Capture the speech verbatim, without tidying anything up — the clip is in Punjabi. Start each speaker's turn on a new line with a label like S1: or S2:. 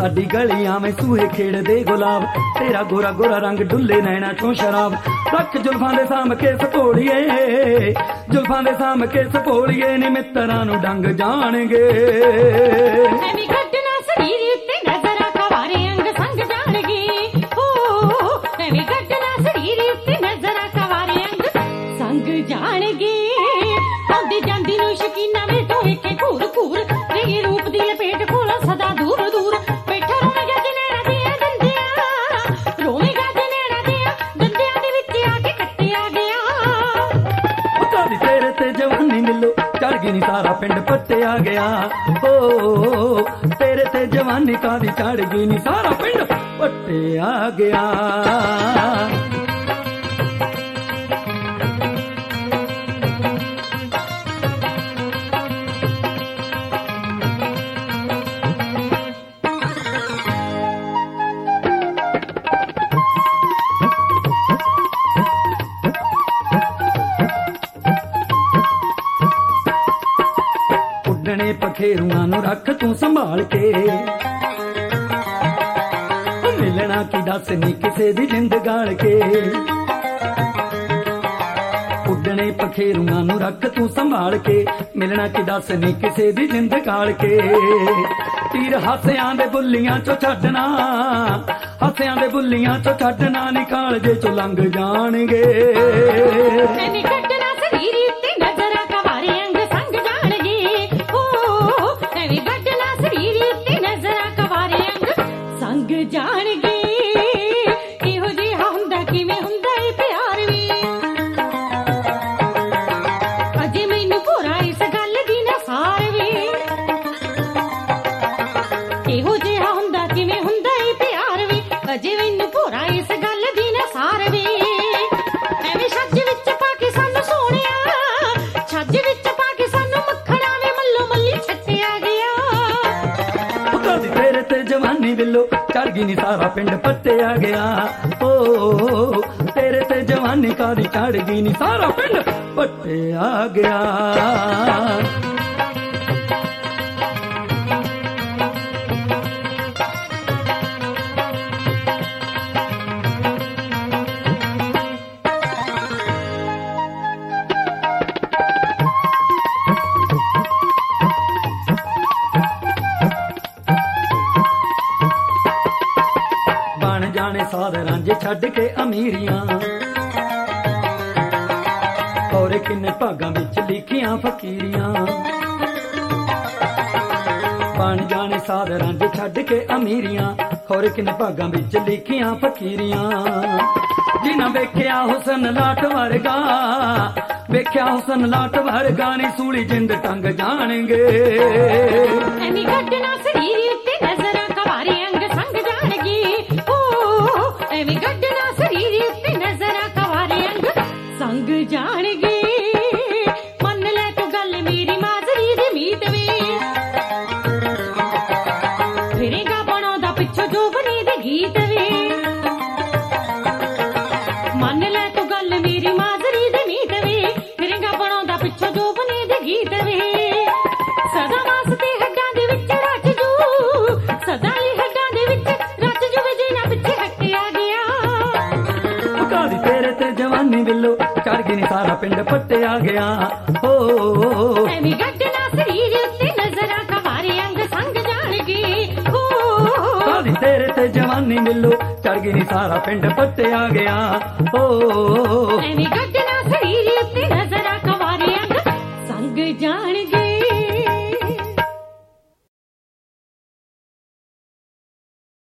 S1: साडी गलियां में सूहे खेड़दे गुलाब, तेरा गोरा गोरा रंग डुल्ले नैना चों शराब। रख जुल्फां दे साम के सपोड़िए, जुल्फां दे साम के सपोड़िए नी मित्तरां नूं डंग जाणगे।
S2: ਐਵੇਂ ਕੱਢਣਾ ਸਰੀਰ ਉੱਤੇ ਨਜ਼ਰਾਂ ਕਵਾਰੇ ਅੰਗ ਸੰਗ ਜਾਣਗੇ। ਹੋ ਐਵੇਂ ਕੱਢਣਾ ਸਰੀਰ ਉੱਤੇ ਨਜ਼ਰਾਂ ਕਵਾਰੇ ਅੰਗ ਸੰਗ ਜਾਣਗੇ। ਆਉਂਦੀ ਜਾਂਦੀ ਨੂੰ ਸ਼ਕੀਨਾ ਵੇ ਤੂੰ ਵੇਖੇ ਘੂਰ ਘੂਰ, ਤੇਰੇ ਰੂਪ ਦੀ ਲਪੇਟ ਕੋਲੋਂ ਸਦਾ ਦੂਰ ਦੂਰ ਬੈਠਾ ਰੋਵੇਗਾ ਜਨੇੜਾ ਦੀਆਂ ਦੰਦਿਆਂ, ਰੋਵੇਗਾ ਜਨੇੜਾ ਦੀਆਂ ਦੰਦਿਆਂ ਦੇ ਵਿੱਚ ਆ ਕੇ ਕੱਟਿਆ ਗਿਆ।
S1: ਕਾਦੀ ਤੇਰੇ ਤੇ ਜਵਾਨੀ ਮਿਲੋ ਚੜ ਗਈ ਨੀ ਸਾਰਾ ਪਿੰਡ ਪੱਟਿਆ ਗਿਆ। ਓ ਤੇਰੇ ਤੇ ਜਵਾਨੀ ਕਾਦੀ ਚੜ ਗਈ ਨੀ ਸਾਰਾ ਪਿੰਡ ਪੱਟਿਆ ਗਿਆ। ਉੱਡਣੇ ਪਖੇਰੂਆਂ ਨੂੰ ਰੱਖ ਤੂੰ ਸੰਭਾਲ ਕੇ, ਮਿਲਣਾ ਕੀ ਦੱਸ ਨੀ ਕਿਸੇ ਦੀ ਜਿੰਦ ਗਾਲ ਕੇ। ਉੱਡਣੇ ਪਖੇਰੂਆਂ ਨੂੰ ਰੱਖ ਤੂੰ ਸੰਭਾਲ ਕੇ, ਮਿਲਣਾ ਕੀ ਦੱਸ ਨੀ ਕਿਸੇ ਦੀ ਜਿੰਦ ਗਾਲ ਕੇ। ਤੀਰ ਹਾਸਿਆਂ ਦੇ ਬੁੱਲੀਆਂ ਚੋਂ ਛੱਡਣਾ, ਹਾਸਿਆਂ ਦੇ ਬੁੱਲੀਆਂ ਚੋਂ ਛੱਡਣਾ ਨੀ ਕਾਲਜੇ ਚੋਂ ਲੰਘ ਜਾਣਗੇ।
S2: ਐਵੇਂ ਕੱਢਣਾ ਸਰੀਰ ਉੱਤੇ ਨਜ਼ਰਾਂ ਕਵਾਰੇ ਅੰਗ ਸੰਗ ਜਾਣਗੇ। ਹੋ ਐਵੇਂ ਕੱਢਣਾ ਸਰੀਰ ਉੱਤੇ ਨਜ਼ਰਾਂ ਕਵਾਰੇ ਅੰਗ ਸੰਗ ਜਾਣਗੇ। ਇਹੋ ਜਿਹਾ ਹੁੰਦਾ ਕਿਵੇਂ ਹੁੰਦਾ ਏ ਪਿਆਰ ਵੀ, ਅਜੇ ਮੈਨੂੰ ਭੋਰਾ ਇਸ ਗੱਲ ਦੀ ਨਾ ਸਾਰ ਵੀ। ਇਹੋ ਜਿਹਾ ਹੁੰਦਾ ਕਿਵੇਂ ਹੁੰਦਾ ਏ ਪਿਆਰ ਵੀ, ਅਜੇ ਮੈਨੂੰ ਭੋਰਾ ਇਸ ਗੱਲ ਦੀ ਨਾ ਸਾਰ ਵੀ। ਐਵੇਂ ਛੱਜ ਵਿੱਚ ਪਾ ਕੇ ਸਾਨੂੰ ਸੋਹਣਿਆ, ਛੱਜ ਵਿੱਚ ਪਾ ਕੇ ਸਾਨੂੰ ਮੱਖਣਾ ਵੇ ਮੱਲੋ ਮੱਲੀ ਛੱਟਿਆ ਗਿਆ।
S1: ਕਾਦੀ ਤੇਰੇ ਤੇ ਜਵਾਨੀ ਵਿਲੋ ਚੜ ਗਈ ਨੀ ਸਾਰਾ ਪਿੰਡ ਪੱਟਿਆ ਗਿਆ। ਓ ਤੇਰੇ ਤੇ ਜਵਾਨੀ ਕਾਦੀ ਚੜ ਗਈ ਨੀ ਸਾਰਾ ਪਿੰਡ ਪੱਟਿਆ ਗਿਆ। ਬਣ ਜਾਣੇ ਸਾਧ ਰਾਂਝੇ ਛੱਡ ਕੇ ਅਮੀਰੀਆਂ, ਔਰੇ ਕਿੰਨੇ ਭਾਗਾਂ ਵਿੱਚ ਲਿਖੀਆਂ ਫਕੀਰੀਆਂ। ਬਣ ਜਾਣੇ ਸਾਧ ਰਾਂਝੇ ਛੱਡ ਕੇ ਅਮੀਰੀਆਂ, ਔਰੇ ਕਿੰਨੇ ਭਾਗਾਂ ਵਿੱਚ ਲਿਖੀਆਂ ਫਕੀਰੀਆਂ। ਜਿਨ੍ਹਾਂ ਵੇਖਿਆ ਹੁਸਨ ਲਾਟ ਵਰਗਾ, ਵੇਖਿਆ ਹੁਸਨ ਲਾਟ ਵਰਗਾ ਨੀ ਸੂਲੀ ਜਿੰਦ ਟੰਗ ਜਾਣਗੇ।
S2: ਐਵੇਂ ਕੱਢਣਾ ਸਰੀਰ ਉੱਤੇ ਨਜ਼ਰਾਂ ਕਵਾਰੇ ਅੰਗ ਸੰਗ ਜਾਣਗੇ। ਹੋ ਐਵੇਂ ਕੱਢਣਾ ਸਰੀਰ ਉੱਤੇ ਨਜ਼ਰਾਂ ਕਵਾਰੇ ਅੰਗ ਸੰਗ ਜਾਣਗੇ। ਮੰਨ ਲੈ ਤੂੰ ਗੱਲ ਮੇਰੀ ਮਾਜ਼ਰੀ ਦੀ ਮੀਤ ਵੇ, ਫਿਰੇਗਾ ਬਣਾਉਂਦਾ ਪਿੱਛੋਂ ਜੋਬਨੀ ਦੇ ਗੀਤ ਵੇ। ਮੰਨ ਲੈ ਤੂੰ ਗੱਲ ਮੇਰੀ ਮਾਜ਼ਰੀ ਦੀ ਮੀਤ ਵੇ, ਫਿਰੇਗਾ ਬਣਾਉਂਦਾ ਪਿੱਛੋਂ ਜੋਬਨੀ ਦੇ ਗੀਤ ਵੇ। ਸਦਾ ਵਾਸਤੇ ਹੱਡਾਂ ਦੇ ਵਿੱਚ ਰਚ ਜੂ, ਸਦਾ ਲਈ ਹੱਡਾਂ ਦੇ ਵਿੱਚ ਰਚ ਜੂ ਵੇ ਜਿਨ੍ਹਾਂ ਪਿੱਛੇ ਹੱਟਿਆ ਗਿਆ।
S1: ਕਾਦੀ ਤੇਰੇ ਤੇ ਜਵਾਨੀ ਵਿਲੋ ਚੜ ਗਈ ਨੀ ਸਾਰਾ ਪਿੰਡ ਪੱਟਿਆ ਗਿਆ। ਓ
S2: ਐਵੇਂ ਕੱਢਣਾ ਸਰੀਰ ਉੱਤੇ ਨਜ਼ਰਾਂ ਕਵਾਰੇ ਅੰਗ ਸੰਗ ਜਾਣਗੇ। ਹੋ
S1: ਕਾਦੀ ਤੇਰੇ ਤੇ ਜਵਾਨੀ ਵਿਲੋ ਚੜ ਗਈ ਨੀ ਸਾਰਾ ਪਿੰਡ ਪੱਟਿਆ ਗਿਆ। ਓ
S2: ਐਵੇਂ ਕੱਢਣਾ